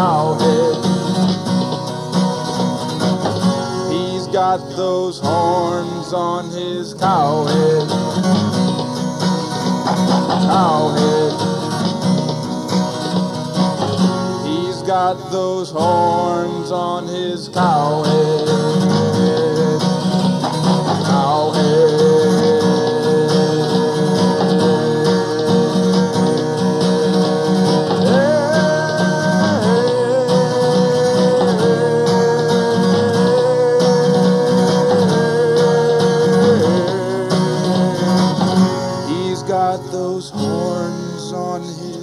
cowhead. He's got those horns on his cowhead. Cowhead. He's got those horns on his cowhead. Cowhead. He's got those horns on his